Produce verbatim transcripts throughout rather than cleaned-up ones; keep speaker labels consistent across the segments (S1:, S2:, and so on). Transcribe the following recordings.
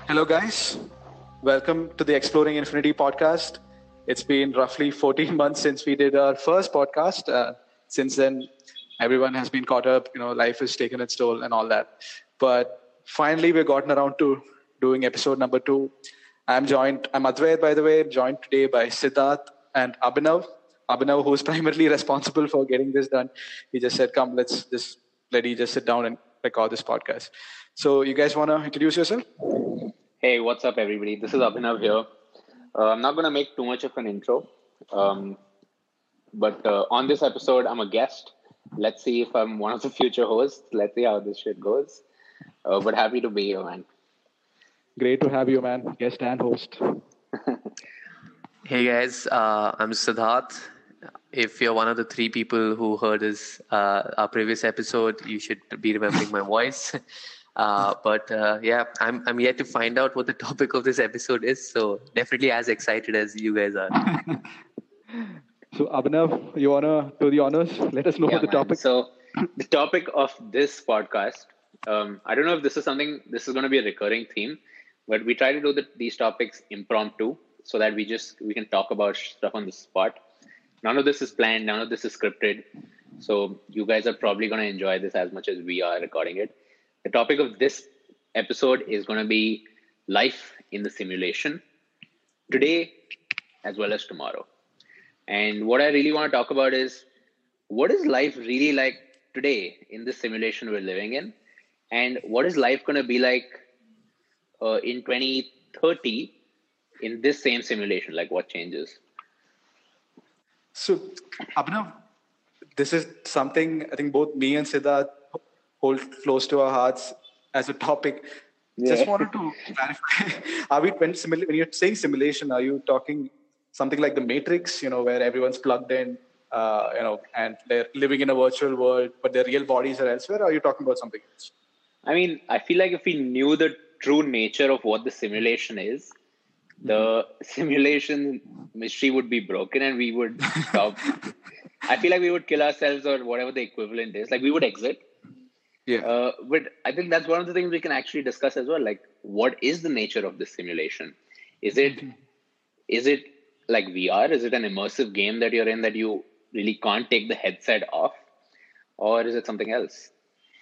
S1: Hello, guys. Welcome to the Exploring Infinity podcast. It's been roughly fourteen months since we did our first podcast. Uh, since then, everyone has been caught up. You know, life has taken its toll and all that. But finally, we've gotten around to doing episode number two. I'm joined, I'm Advait, by the way, joined today by Siddharth and Abhinav. Abhinav, who's primarily responsible for getting this done, he just said, come, let's just let you just sit down and record this podcast. So you guys want to introduce yourself?
S2: Hey, what's up, everybody? This is Abhinav here. Uh, I'm not going to make too much of an intro, um, but uh, on this episode, I'm a guest. Let's see if I'm one of the future hosts. Let's see how this shit goes. Uh, but happy to be here, man.
S1: Great to have you, man. Guest and host.
S3: Hey, guys. Uh, I'm Siddharth. If you're one of the three people who heard us, uh, our previous episode, you should be remembering my voice. Uh, but uh, yeah, I'm I'm yet to find out what the topic of this episode is. So definitely as excited as you guys are.
S1: So Abhinav, you wanna do the honors? Let us know
S2: yeah,
S1: the
S2: man.
S1: topic.
S2: So the topic of this podcast, um, I don't know if this is something. This is going to be a recurring theme, but we try to do the, these topics impromptu so that we just we can talk about stuff on the spot. None of this is planned. None of this is scripted. So you guys are probably going to enjoy this as much as we are recording it. The topic of this episode is going to be life in the simulation today as well as tomorrow. And what I really want to talk about is what is life really like today in this simulation we're living in? And what is life going to be like uh, in twenty thirty in this same simulation? Like what changes?
S1: So Abhinav, this is something I think both me and Siddharth hold close to our hearts as a topic. Yeah. Just wanted to clarify, are we, when, simula- when you're saying simulation, are you talking something like the Matrix, you know, where everyone's plugged in, uh, you know, and they're living in a virtual world, but their real bodies are elsewhere? Or are you talking about something else?
S2: I mean, I feel like if we knew the true nature of what the simulation is, the mm-hmm. simulation mystery would be broken and we would stop. I feel like we would kill ourselves or whatever the equivalent is. Like we would exit.
S1: Yeah.
S2: Uh, but I think that's one of the things we can actually discuss as well. Like, what is the nature of this simulation? Is it, mm-hmm. is it like V R? Is it an immersive game that you're in that you really can't take the headset off? Or is it something else?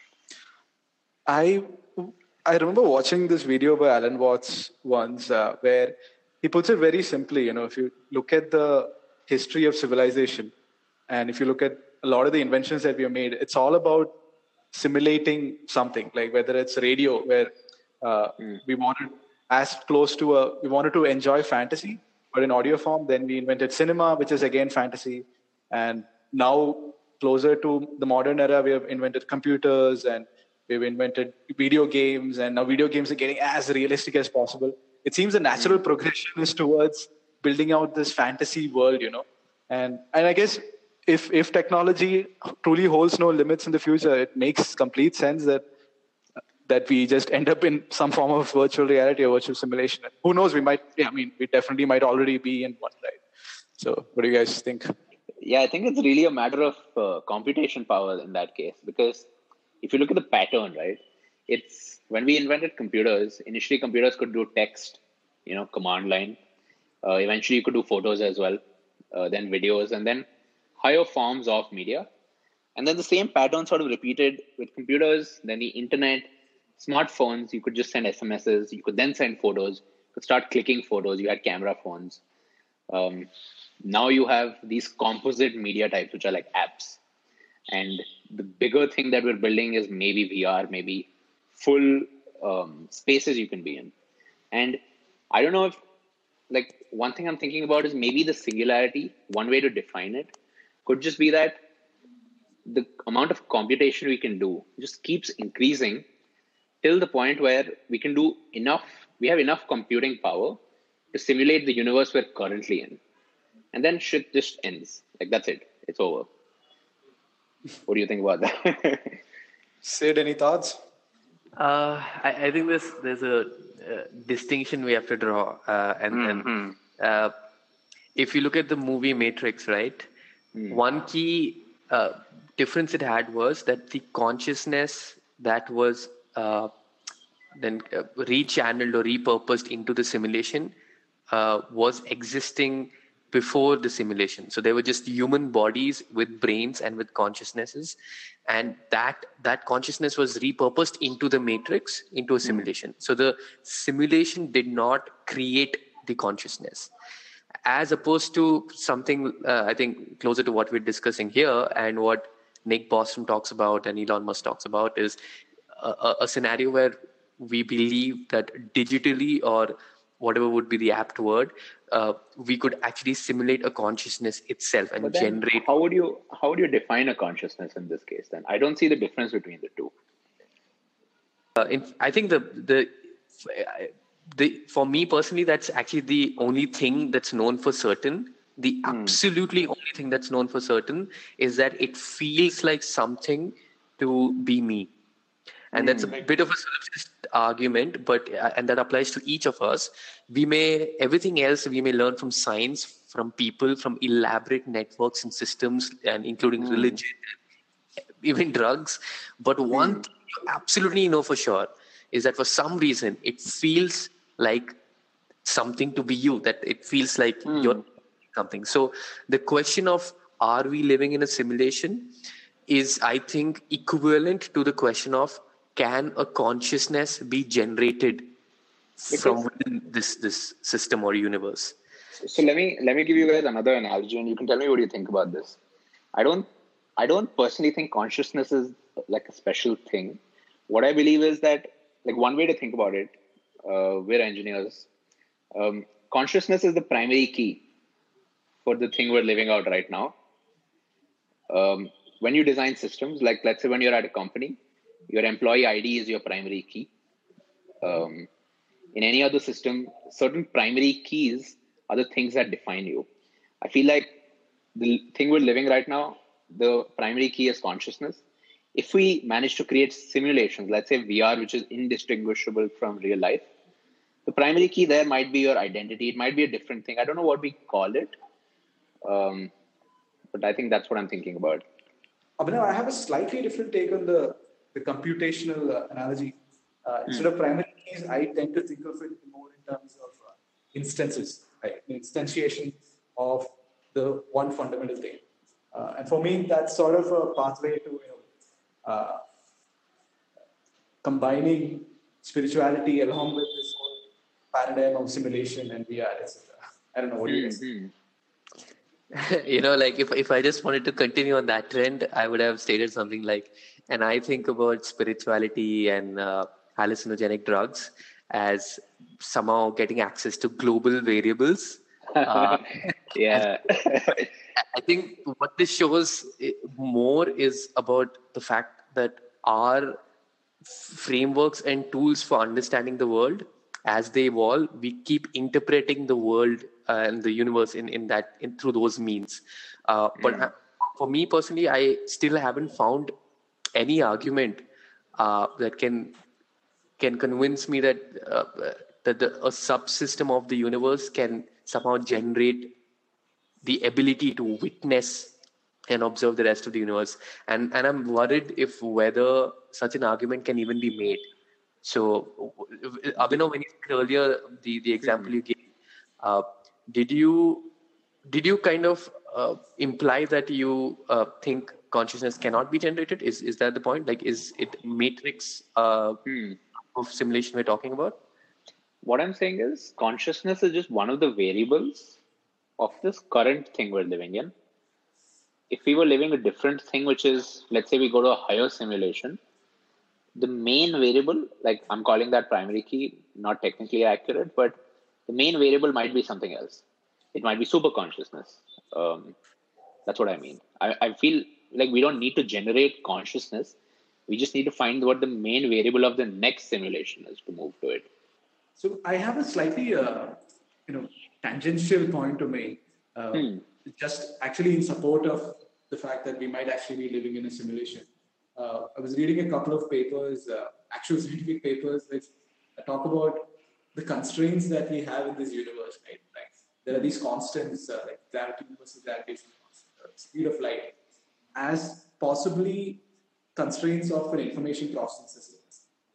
S1: I I remember watching this video by Alan Watts once uh, where he puts it very simply. You know, if you look at the history of civilization and if you look at a lot of the inventions that we have made, it's all about simulating something, like whether it's radio where uh, mm. we wanted as close to a we wanted to enjoy fantasy but in audio form. Then we invented cinema, which is again fantasy, and now closer to the modern era we have invented computers and we've invented video games, and now video games are getting as realistic as possible. It seems the natural mm. progression is towards building out this fantasy world, you know, and and I guess If if technology truly holds no limits in the future, it makes complete sense that that we just end up in some form of virtual reality or virtual simulation. Who knows? We might. Yeah, I mean, we definitely might already be in one, right? So, what do you guys think?
S2: Yeah, I think it's really a matter of uh, computation power in that case. Because if you look at the pattern, right? It's when we invented computers. Initially, computers could do text, you know, command line. Uh, eventually, you could do photos as well, uh, then videos, and then higher forms of media. And then the same pattern sort of repeated with computers, then the internet, smartphones. You could just send S M Ses. You could then send photos. You could start clicking photos. You had camera phones. Um, now you have these composite media types, which are like apps. And the bigger thing that we're building is maybe V R, maybe full um, spaces you can be in. And I don't know if, like, one thing I'm thinking about is maybe the singularity, one way to define it, could just be that the amount of computation we can do just keeps increasing till the point where we can do enough, we have enough computing power to simulate the universe we're currently in. And then shit just ends. Like, that's it. It's over. What do you think about that?
S1: Sid, any thoughts?
S3: Uh, I, I think there's, there's a uh, distinction we have to draw. Uh, and
S2: mm-hmm.
S3: and uh, if you look at the movie Matrix, right? Mm. One key uh, difference it had was that the consciousness that was uh, then uh, rechanneled or repurposed into the simulation uh, was existing before the simulation. So they were just human bodies with brains and with consciousnesses, and that that consciousness was repurposed into the matrix, into a simulation. Mm. So the simulation did not create the consciousness, as opposed to something uh, I think closer to what we're discussing here and what Nick Bostrom talks about and Elon Musk talks about is a, a, a scenario where we believe that digitally, or whatever would be the apt word, uh, we could actually simulate a consciousness itself and
S2: but then
S3: generate.
S2: How would you how would you define a consciousness in this case? Then I don't see the difference between the two.
S3: Uh, in, I think the the the for me personally, that's actually the only thing that's known for certain. The
S2: Hmm.
S3: absolutely only thing that's known for certain is that it feels like something to be me. And that's a bit of a solipsist argument, but uh, and that applies to each of us. We may everything else we may learn from science, from people, from elaborate networks and systems, and including
S2: Mm.
S3: religion, even drugs. But one
S2: Mm.
S3: thing you absolutely know for sure is that for some reason it feels like something to be you. That it feels like
S2: Mm.
S3: you're something. So the question of are we living in a simulation is, I think, equivalent to the question of can a consciousness be generated
S2: Because,
S3: from within this this system or universe?
S2: So let me let me give you guys another analogy, and you can tell me what you think about this. I don't I don't personally think consciousness is like a special thing. What I believe is that, like, one way to think about it, uh, we're engineers. Um, consciousness is the primary key for the thing we're living out right now. Um, when you design systems, like let's say when you're at a company, your employee I D is your primary key. Um, in any other system, certain primary keys are the things that define you. I feel like the thing we're living right now, the primary key is consciousness. If we manage to create simulations, let's say V R, which is indistinguishable from real life, the primary key there might be your identity. It might be a different thing. I don't know what we call it. Um, but I think that's what I'm thinking about.
S1: Abhinav, I have a slightly different take on the, the computational uh, analogy. Uh, instead mm. of primary keys, I tend to think of it more in terms of uh, instances, right? Instantiation of the one fundamental thing. Uh, and for me, that's sort of a pathway to, you know, uh, combining spirituality along with this whole paradigm of simulation and V R, et cetera. I don't know what
S2: mm-hmm.
S1: you guys
S3: You know, like if if I just wanted to continue on that trend, I would have stated something like, and I think about spirituality and uh, hallucinogenic drugs as somehow getting access to global variables. Uh,
S2: yeah.
S3: I think what this shows more is about the fact that our frameworks and tools for understanding the world, as they evolve, we keep interpreting the world uh, and the universe in, in that in, through those means. Uh, but mm. I, for me personally, I still haven't found any argument uh, that can can convince me that uh, that the, a subsystem of the universe can somehow generate the ability to witness and observe the rest of the universe. And and I'm worried if whether such an argument can even be made. So, Abhinav, when you said earlier the, the example mm-hmm. you gave, uh, did you did you kind of uh, imply that you uh, think consciousness cannot be generated? Is is that the point? Like, is it matrix uh, hmm. of simulation we're talking about?
S2: What I'm saying is consciousness is just one of the variables of this current thing we're living in. If we were living a different thing, which is, let's say we go to a higher simulation, the main variable, like I'm calling that primary key, not technically accurate, but the main variable might be something else. It might be super consciousness. Um, that's what I mean. I, I feel like we don't need to generate consciousness. We just need to find what the main variable of the next simulation is to move to it.
S1: So I have a slightly, uh, you know, tangential point to make. Uh, hmm. Just actually in support of the fact that we might actually be living in a simulation. Uh, I was reading a couple of papers, uh, actual scientific papers, which talk about the constraints that we have in this universe, right? Like there are these constants, uh, like gravity versus gravitation, uh, speed of light, as possibly constraints of an information processing system.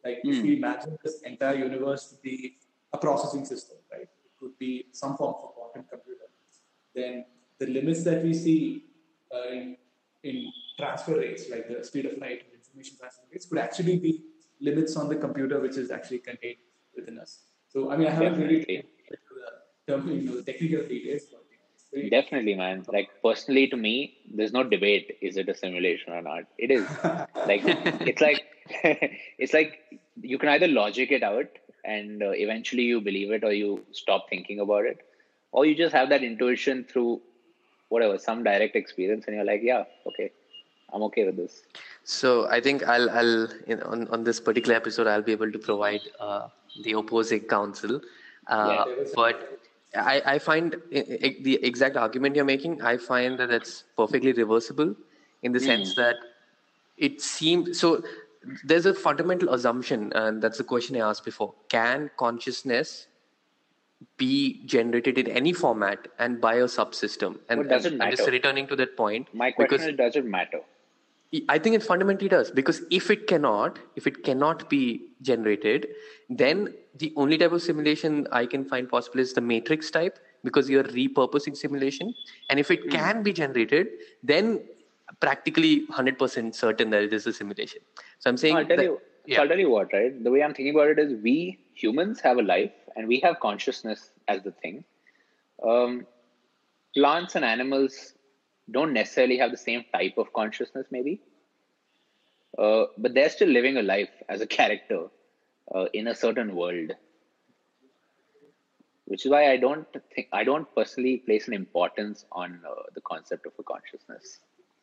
S1: Like if we imagine this entire universe to be a processing system, right? It could be some form of a quantum computer. Then the limits that we see uh, in, in transfer rates, like the speed of light and information transfer rates, could actually be limits on the computer which is actually contained within us. So, I mean, I haven't really
S2: Definitely.
S1: into the, term, you know, the technical details, but you know, it's very
S2: Definitely, man. Like personally, to me, there's no debate. Is it a simulation or not? It is. Like it's like it's like you can either logic it out and uh, eventually you believe it, or you stop thinking about it, or you just have that intuition through whatever some direct experience, and you're like, yeah, okay, I'm okay with this.
S3: So I think I'll, I'll in, on, on this particular episode, I'll be able to provide uh, the opposing counsel. Uh,
S2: Yeah.
S3: but I, I find i- i- the exact argument you're making, I find that that's perfectly reversible in the sense that it seems so. There's a fundamental assumption, and that's the question I asked before. Can consciousness be generated in any format and by a subsystem? And,
S2: What does
S3: and
S2: it
S3: I'm just
S2: matter?
S3: returning to that point
S2: My question
S3: because
S2: is, does it matter?
S3: I think it fundamentally does, because if it cannot, if it cannot be generated, then the only type of simulation I can find possible is the matrix type, because you're repurposing simulation. And if it can be generated, then practically one hundred percent certain that it is a simulation. So I'm saying
S2: No, I'll tell
S3: that,
S2: you.
S3: yeah.
S2: So I'll tell you what, right? The way I'm thinking about it is, we humans have a life and we have consciousness as the thing. Um, plants and animals don't necessarily have the same type of consciousness, maybe, uh, but they're still living a life as a character uh, in a certain world. Which is why I don't think I don't personally place an importance on uh, the concept of a consciousness.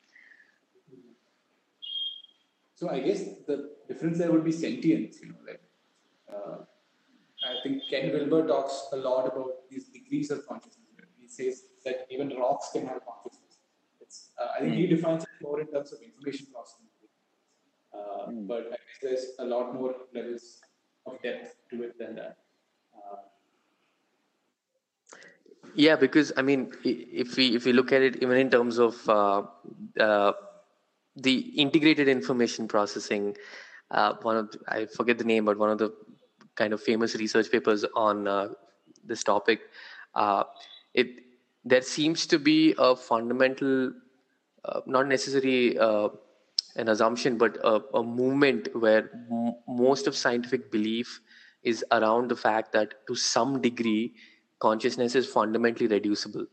S1: So I guess the difference there would be sentience, you know, like uh, I think Ken Wilber talks a lot about these degrees of consciousness. He says that even rocks can have consciousness. It's, uh, I think he defines it more in terms of information processing. Uh, but I guess there's a lot more levels of depth to it than that. Uh,
S3: Yeah, because I mean, i- if we if we look at it even in terms of uh, uh, the integrated information processing, uh, one of I forget the name, but one of the kind of famous research papers on uh, this topic, uh, it there seems to be a fundamental, uh, not necessarily uh, an assumption, but a, a movement where m- most of scientific belief is around the fact that to some degree consciousness is fundamentally reducible.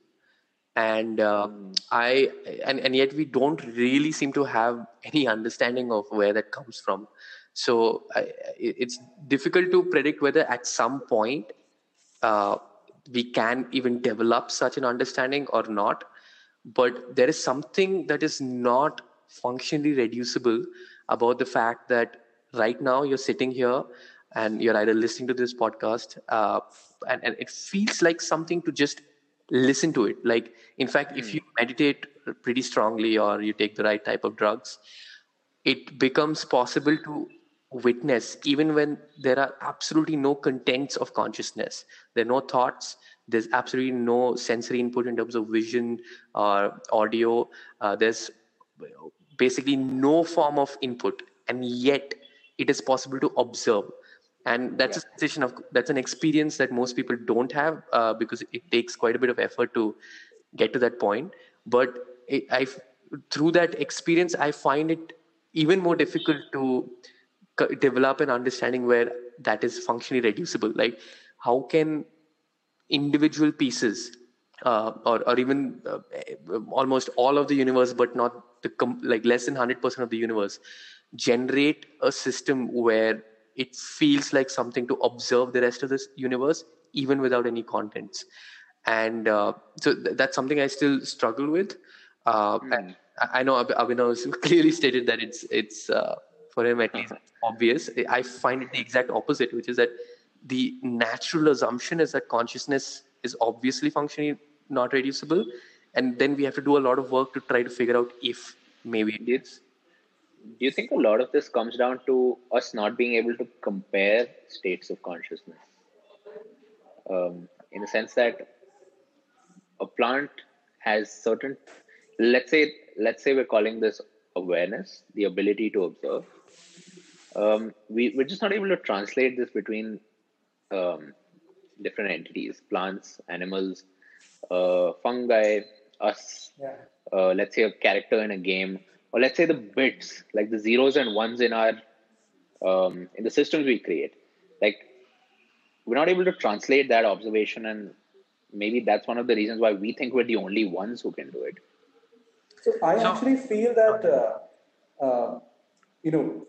S3: And uh, I and, and yet we don't really seem to have any understanding of where that comes from. So I, it- it's difficult to predict whether at some point uh, we can even develop such an understanding or not. But there is something that is not functionally reducible about the fact that right now you're sitting here and you're either listening to this podcast, uh, and, and it feels like something to just listen to it. Like, in fact, if you meditate pretty strongly or you take the right type of drugs, it becomes possible to witness even when there are absolutely no contents of consciousness. There are no thoughts. There's absolutely no sensory input in terms of vision or audio. Uh, there's basically no form of input, and yet it is possible to observe. And that's a sensation of that's an experience that most people don't have, uh, because it takes quite a bit of effort to get to that point. But it, I, through that experience, I find it even more difficult to c- develop an understanding where that is functionally reducible. Like, how can individual pieces, uh, or, or even uh, almost all of the universe, but not the com- like less than one hundred percent of the universe, generate a system where it feels like something to observe the rest of this universe, even without any contents? And uh, so th- that's something I still struggle with. Uh, and I I know Ab- Abhinav has clearly stated that it's it's uh, for him at least obvious. I find it the exact opposite, which is that the natural assumption is that consciousness is obviously functionally not reducible, and then we have to do a lot of work to try to figure out if maybe
S2: Do you,
S3: it is.
S2: do you think a lot of this comes down to us not being able to compare states of consciousness? Um, in the sense that a plant has certain, let's say, let's say we're calling this awareness, the ability to observe. um, we, we're just not able to translate this between um, different entities, plants, animals, uh, fungi, us,
S4: Yeah.
S2: uh, let's say a character in a game, or let's say the bits, like the zeros and ones in our um, in the systems we create. Like we're not able to translate that observation, and maybe that's one of the reasons why we think we're the only ones who can do it.
S4: So I
S3: So-
S4: actually feel that uh, uh, you know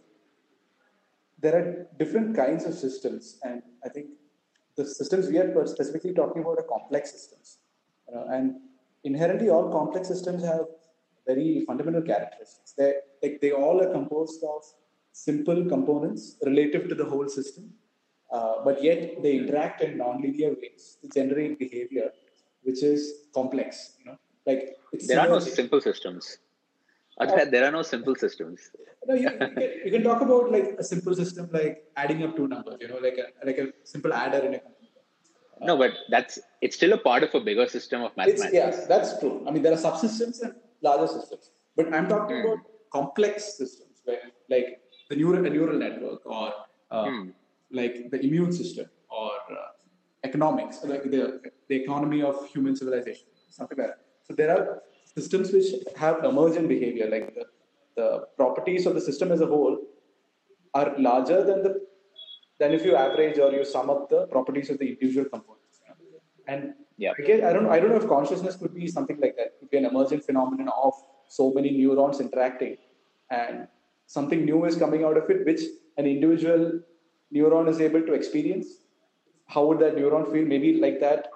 S4: there are different kinds of systems, and I think the systems we are specifically talking about are complex systems, you know, and inherently all complex systems have very fundamental characteristics. They like they all are composed of simple components relative to the whole system, uh, but yet they interact in nonlinear ways to generate behavior which is complex. You know, like it's
S2: There are no
S4: synergistic.
S2: simple systems. Advait, there are no simple systems.
S4: No, you, you, can, you can talk about like a simple system like adding up two numbers, you know, like a like a simple adder in a computer.
S2: No, but that's it's still a part of a bigger system of
S4: It's
S2: mathematics.
S4: yeah, that's true. I mean, there are subsystems and larger systems, but I'm talking
S2: Hmm.
S4: about complex systems where like the neural a neural network or uh,
S2: Hmm.
S4: like the immune system or uh, economics, like the the economy of human civilization, something like that. So there are systems which have emergent behavior, like the, the properties of the system as a whole are larger than the than if you average or you sum up the properties of the individual components. You know? And
S2: Yeah.
S4: again, I don't I don't know if consciousness could be something like that. It could be an emergent phenomenon of so many neurons interacting, and something new is coming out of it, which an individual neuron is able to experience. How would that neuron feel? Maybe like that,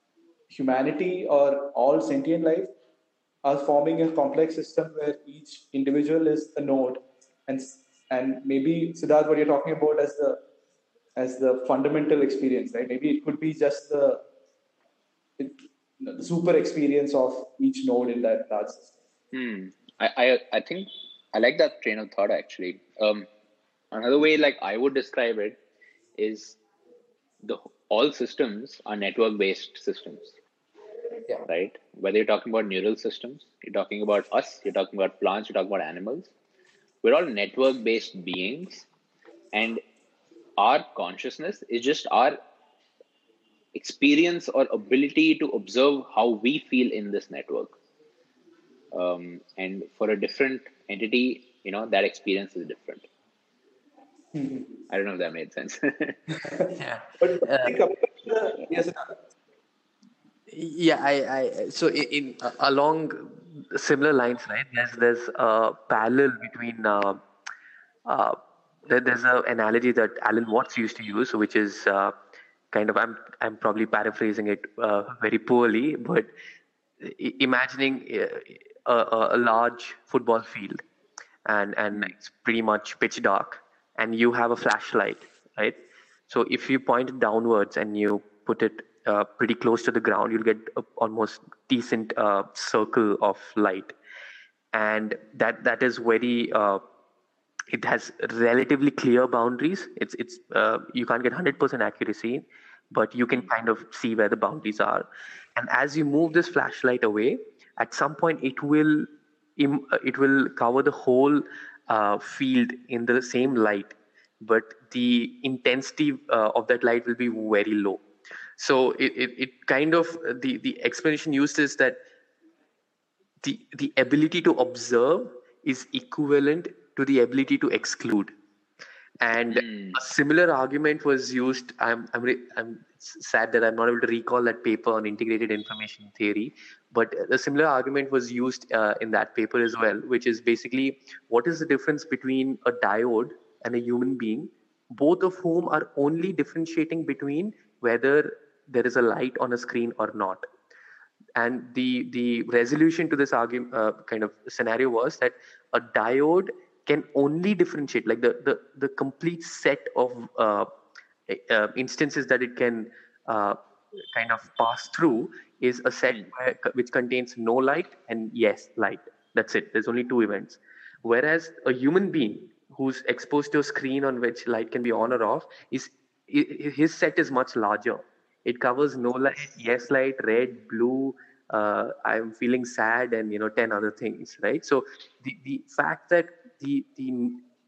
S4: humanity or all sentient life are forming a complex system where each individual is a node, and and maybe Siddharth, what you're talking about as the as the fundamental experience, right? Maybe it could be just the, it, the super experience of each node in that large system.
S2: Hmm. I, I I think I like that train of thought actually. Um, another way, like I would describe it, is the all systems are network-based systems,
S4: Yeah.
S2: right? Whether you're talking about neural systems, you're talking about us, you're talking about plants, you're talking about animals. We're all network-based beings, and our consciousness is just our experience or ability to observe how we feel in this network. Um, and for a different entity, you know, that experience is different. I don't know if that made sense.
S3: Yeah.
S4: But
S3: Uh,
S4: I think compared to the, yes,
S3: Yeah, I, I so in, in uh, along similar lines, right? There's there's a parallel between uh, uh, there, there's an analogy that Alan Watts used to use, which is uh, kind of I'm I'm probably paraphrasing it uh, very poorly, but i- imagining uh, a, a, a large football field, and and it's pretty much pitch dark, and you have a flashlight, right? So if you point it downwards and you put it uh, pretty close to the ground, you'll get a almost decent uh, circle of light, and that that is very. Uh, it has relatively clear boundaries. It's it's uh, you can't get one hundred percent accuracy, but you can kind of see where the boundaries are. And as you move this flashlight away, at some point it will im- uh, it will cover the whole uh, field in the same light, but the intensity uh, of that light will be very low. So it, it, it kind of the the explanation used is that the the ability to observe is equivalent to the ability to exclude, and
S2: Hmm.
S3: a similar argument was used. i'm i'm re- i'm sad that I'm not able to recall that paper on integrated information theory, but a similar argument was used uh, in that paper as well, which is basically what is the difference between a diode and a human being, both of whom are only differentiating between whether there is a light on a screen or not. And the the resolution to this argument uh, kind of scenario was that a diode can only differentiate, like the the, the complete set of uh, uh, instances that it can uh, kind of pass through is a set
S2: Hmm.
S3: where, which contains no light and yes light. That's it. There's only two events. Whereas a human being who's exposed to a screen on which light can be on or off is i- his set is much larger. It covers no light, yes light, red, blue, uh, I'm feeling sad, and you know ten other things, right? So the the fact that the the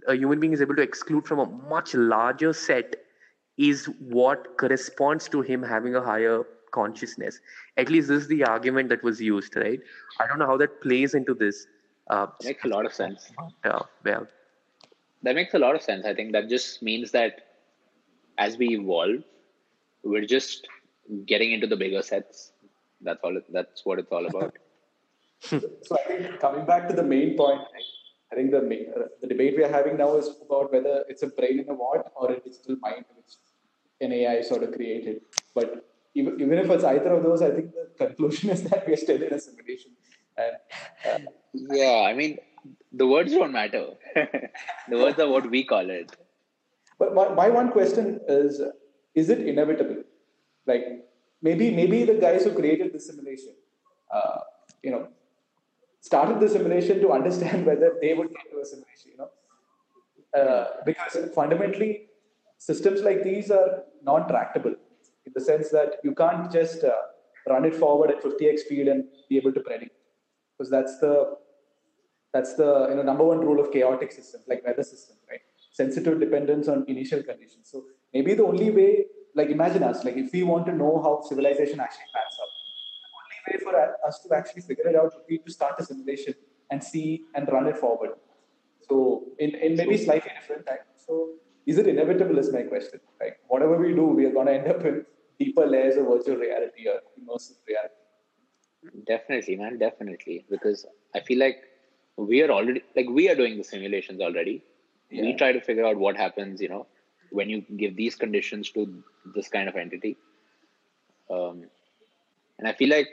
S3: a human being is able to exclude from a much larger set is what corresponds to him having a higher consciousness. At least this is the argument that was used, right? I don't know how that plays into this. Uh,
S2: It makes a lot of sense.
S3: yeah, yeah.
S2: That makes a lot of sense. I think that just means that as we evolve, we're just getting into the bigger sets. That's all. It, that's what it's all about.
S4: So I think coming back to the main point, I think the main, uh, the debate we are having now is about whether it's a brain in a what or a digital mind which an A I sort of created. But even, even if it's either of those, I think the conclusion is that we are still in a simulation. And uh,
S2: Yeah, I mean, the words don't matter. The words are what we call it.
S4: But my, my one question is, is it inevitable? Like maybe maybe the guys who created the simulation, uh, you know, started the simulation to understand whether they would get to a simulation, you know, uh, because fundamentally systems like these are non-tractable in the sense that you can't just uh, run it forward at fifty x speed and be able to predict, because that's the that's the you know number one rule of chaotic systems like weather systems, right? Sensitive dependence on initial conditions. So maybe the only way, like imagine us, like if we want to know how civilization actually pans out, the only way for us to actually figure it out would be to start a simulation and see and run it forward. So in, in maybe slightly different time. So is it inevitable is my question. Like whatever we do, we are going to end up in deeper layers of virtual reality or immersive reality.
S2: Definitely, man, definitely. Because I feel like we are already, like we are doing the simulations already. Yeah. We try to figure out what happens, you know, when you give these conditions to this kind of entity. Um, and I feel like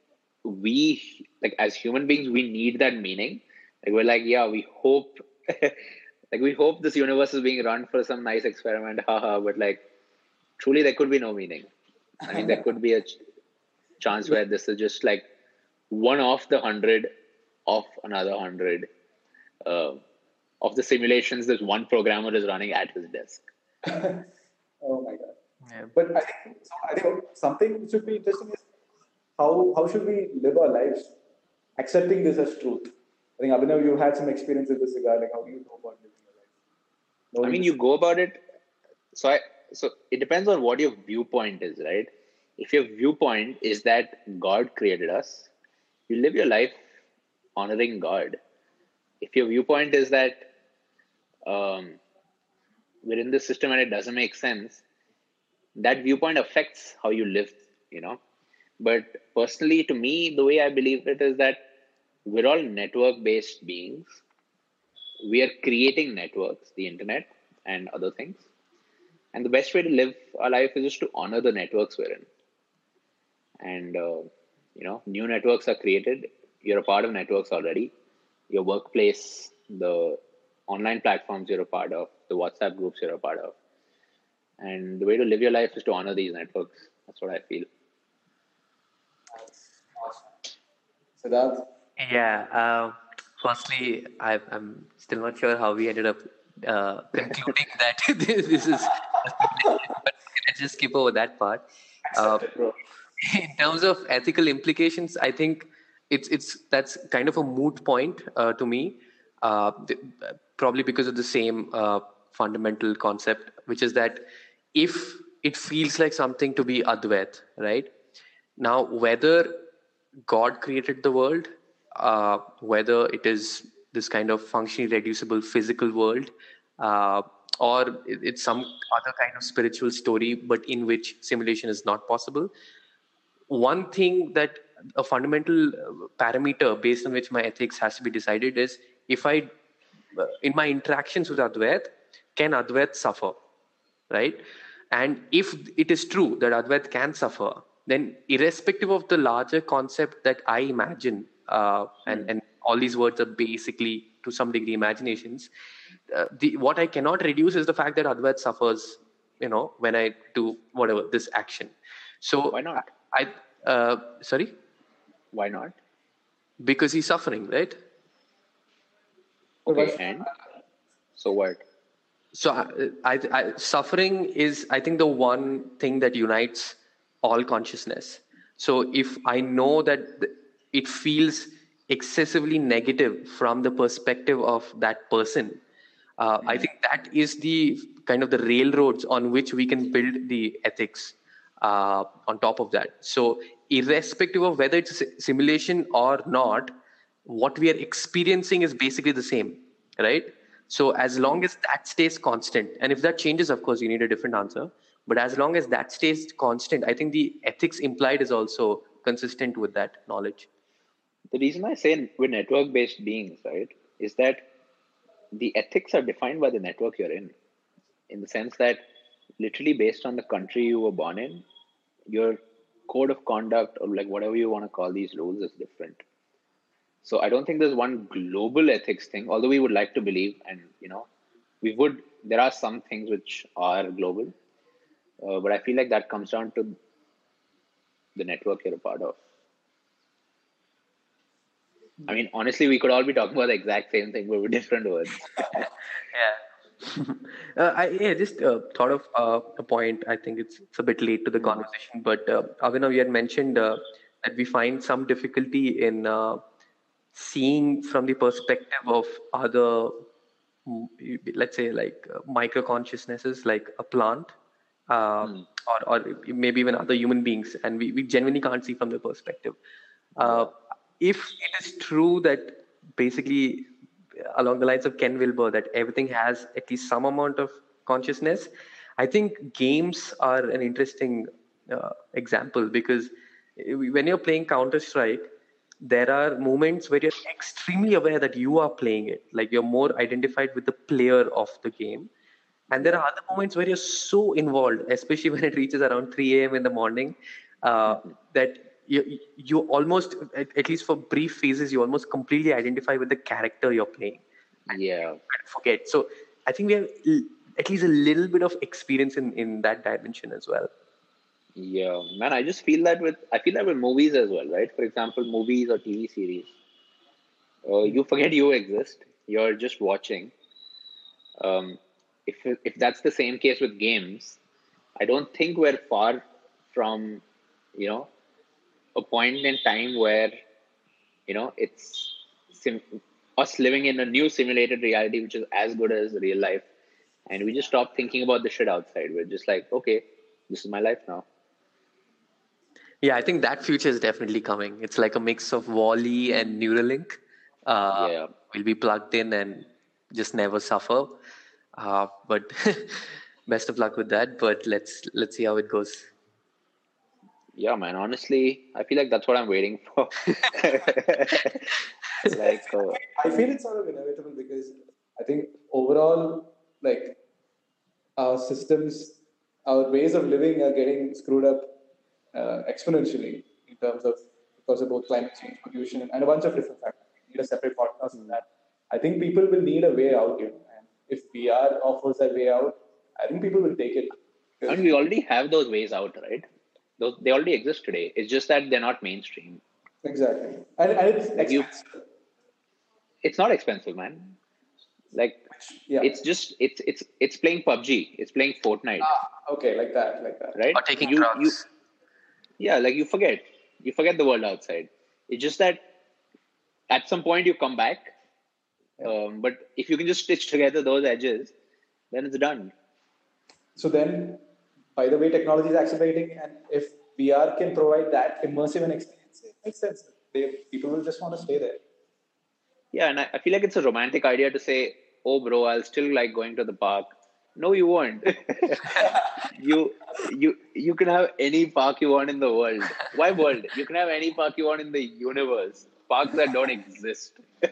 S2: we, like as human beings, we need that meaning. Like we're like, yeah, we hope, like we hope this universe is being run for some nice experiment, haha. But like, truly, there could be no meaning. I mean, there could be a ch- chance where this is just like one of the hundred of another hundred. Uh, of the simulations this one programmer is running at his desk.
S4: Oh my god. Yeah. But I think, so I think something which should be interesting is how how should we live our lives accepting this as truth. I think Abhinav, you had some experience in this regard. Like how do you go about living your life?
S2: Knowing I mean, you go about it. So I so it depends on what your viewpoint is, right? If your viewpoint is that God created us, you live your life honoring God. If your viewpoint is that um, we're in this system and it doesn't make sense, that viewpoint affects how you live, you know. But personally, to me, the way I believe it is that we're all network-based beings. We are creating networks, the internet and other things. And the best way to live our life is just to honor the networks we're in. And, uh, you know, new networks are created. You're a part of networks already. Your workplace, the online platforms you're a part of, the WhatsApp groups you're a part of. And the way to live your life is to honor these networks. That's what I feel.
S4: Siddharth?
S3: Yeah. Uh, firstly, I, I'm still not sure how we ended up uh, concluding that this is. But let's just skip over that part. Uh, in terms of ethical implications, I think it's it's that's kind of a moot point uh, to me. Uh, th- probably because of the same uh, fundamental concept, which is that if it feels like something to be Advait, right? Now, whether God created the world, uh, whether it is this kind of functionally reducible physical world, uh, or it's some other kind of spiritual story, but in which simulation is not possible. One thing that a fundamental parameter based on which my ethics has to be decided is if I, in my interactions with Advait, can Advait suffer, right? And if it is true that Advait can suffer, then irrespective of the larger concept that I imagine, uh, and, mm. and all these words are basically to some degree imaginations, uh, the, what I cannot reduce is the fact that Advait suffers, you know, when I do whatever, this action. So
S2: why not?
S3: I, uh, sorry?
S2: Why not?
S3: Because he's suffering, right?
S2: Okay, and so what?
S3: So I, I, I, suffering is, I think, the one thing that unites all consciousness. So if I know that it feels excessively negative from the perspective of that person, Uh, I think that is the kind of the railroads on which we can build the ethics uh, on top of that. So irrespective of whether it's a simulation or not, what we are experiencing is basically the same, right? So as long as that stays constant, and if that changes, of course, you need a different answer. But as long as that stays constant, I think the ethics implied is also consistent with that knowledge.
S2: The reason I say we're network-based beings, right, is that the ethics are defined by the network you're in, in the sense that literally based on the country you were born in, your code of conduct or like whatever you want to call these rules is different. So I don't think there's one global ethics thing, although we would like to believe, and you know, we would, there are some things which are global, uh, but I feel like that comes down to the network you're a part of. I mean, honestly, we could all be talking about the exact same thing, but with different words.
S3: Yeah. uh, I yeah, just uh, thought of uh, a point. I think it's, it's a bit late to the mm-hmm. conversation, but uh, Avinav, you had mentioned uh, that we find some difficulty in uh, seeing from the perspective of other, let's say, like uh, micro consciousnesses, like a plant, uh, mm. or, or maybe even other human beings, and we, we genuinely can't see from their perspective. Uh, if it is true that basically along the lines of Ken Wilber, that everything has at least some amount of consciousness, I think games are an interesting uh, example, because when you're playing Counter-Strike, there are moments where you're extremely aware that you are playing it. Like you're more identified with the player of the game. And there are other moments where you're so involved, especially when it reaches around three a.m. in the morning, uh, that you, you almost, at least for brief phases, you almost completely identify with the character you're playing.
S2: Yeah.
S3: You forget. So I think we have at least a little bit of experience in, in that dimension as well.
S2: Yeah, man, I just feel that with, I feel that with movies as well, right? For example, movies or T V series. Uh, you forget you exist. You're just watching. Um, if if that's the same case with games, I don't think we're far from, you know, a point in time where, you know, it's sim- us living in a new simulated reality, which is as good as real life. And we just stop thinking about the shit outside. We're just like, okay, this is my life now.
S3: Yeah, I think that future is definitely coming. It's like a mix of WALL-E and Neuralink. Uh,
S2: yeah.
S3: We'll be plugged in and just never suffer. Uh, but best of luck with that. But let's let's see how it goes.
S2: Yeah, man. Honestly, I feel like that's what I'm waiting for.
S4: like, uh, I feel it's sort of inevitable, because I think overall, like, our systems, our ways of living are getting screwed up uh, exponentially in terms of, because of both climate change, pollution, and a bunch of different factors. We need a separate podcast on that. I think people will need a way out, you know, and if V R offers that way out, I think people will take it.
S2: And we already have those ways out, right? Those, they already exist today. It's just that they're not mainstream.
S4: Exactly. And, and it's expensive. You,
S2: it's not expensive, man. Like, yeah. it's just, it's it's it's playing P U B G. It's playing Fortnite.
S4: Ah, okay, like that, like that.
S2: Right?
S3: Or taking
S2: you,
S3: drugs.
S2: You, yeah, like you forget. You forget the world outside. It's just that at some point you come back. Yeah. Um, but if you can just stitch together those edges, then it's done.
S4: So then, by the way, technology is accelerating, and if V R can provide that immersive and experience, it makes sense. They, people will just want to stay there.
S2: Yeah, and I, I feel like it's a romantic idea to say, oh, bro, I'll still like going to the park. No, you won't. you you you can have any park you want in the world. Why world? You can have any park you want in the universe. Parks that don't exist.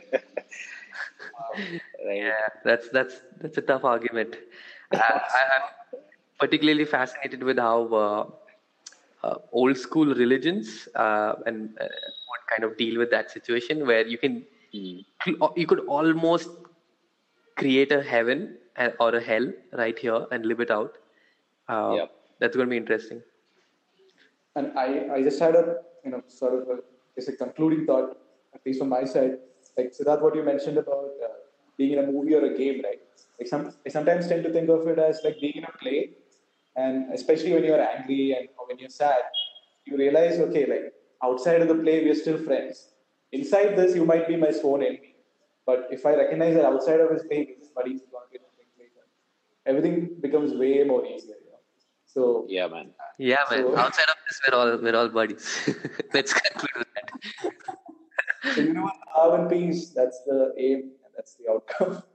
S3: Right? Yeah, that's that's that's a tough argument. Uh, I, I'm particularly fascinated with how uh, uh, old school religions uh, and uh, would kind of deal with that situation, where you can mm. you could almost create a heaven or a hell right here and live it out. Uh,
S2: yep.
S3: That's going to be interesting.
S4: And I, I just had a, you know, sort of a, just a concluding thought, at least from my side. Like, Siddharth, what you mentioned about uh, being in a movie or a game, right? Like some, I sometimes tend to think of it as like being in a play. And especially when you're angry and or when you're sad, you realize, okay, like outside of the play, we're still friends. Inside this, you might be my sworn enemy. But if I recognize that outside of his play, this buddy is going to everything becomes way more easier. You know? So
S2: Yeah, man.
S3: Yeah, man.
S4: So-
S3: Outside of this, we're all we're all buddies. Let's conclude with that.
S4: So you know what? Love and peace. That's the aim, and that's the outcome.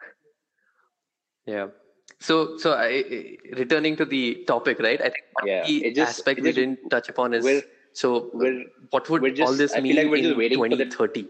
S3: Yeah. So, so I, I- returning to the topic, right? I think one
S2: Yeah,
S3: key
S2: it just-
S3: aspect
S2: it
S3: we
S2: just-
S3: didn't touch upon is
S2: we're-
S3: so.
S2: we're-
S3: what would
S2: we're just-
S3: all this
S2: I feel
S3: mean
S2: like we're just
S3: in
S2: waiting for the-
S3: twenty thirty?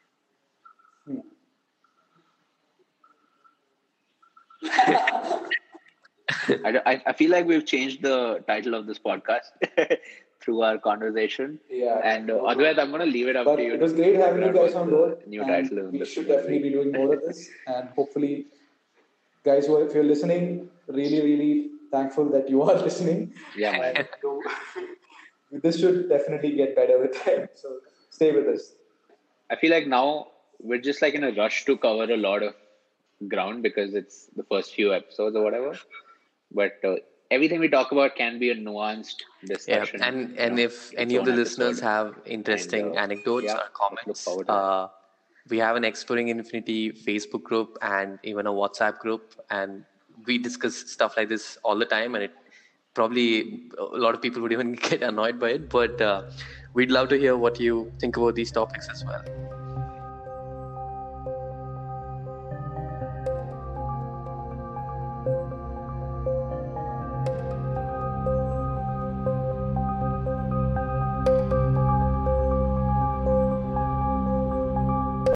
S2: I, I, I feel like we've changed the title of this podcast through our conversation.
S4: Yeah.
S2: And uh, Advait, I'm going to leave it up
S4: But
S2: to you.
S4: it was
S2: to
S4: great having
S2: figure
S4: you
S2: out
S4: guys
S2: what
S4: on
S2: the
S4: board.
S2: New
S4: and
S2: title is.
S4: we
S2: this
S4: should
S2: will
S4: definitely
S2: be.
S4: be doing more of this. And hopefully, guys, who are- if you're listening, really, really thankful that you are listening.
S2: Yeah, man.
S4: And so, this should definitely get better with time. So stay with us.
S2: I feel like now we're just like in a rush to cover a lot of ground because it's the first few episodes or whatever. But uh, everything we talk about can be a nuanced
S3: Yeah,
S2: discussion.
S3: and
S2: you
S3: and
S2: know,
S3: if
S2: its
S3: any of
S2: own
S3: the listeners
S2: episode.
S3: have interesting
S2: And, uh,
S3: anecdotes
S2: yeah,
S3: or
S2: look
S3: comments,
S2: forward to that.
S3: uh, we have an Exploring Infinity Facebook group and even a WhatsApp group, and we discuss stuff like this all the time. And it probably a lot of people would even get annoyed by it, but uh, we'd love to hear what you think about these topics as well.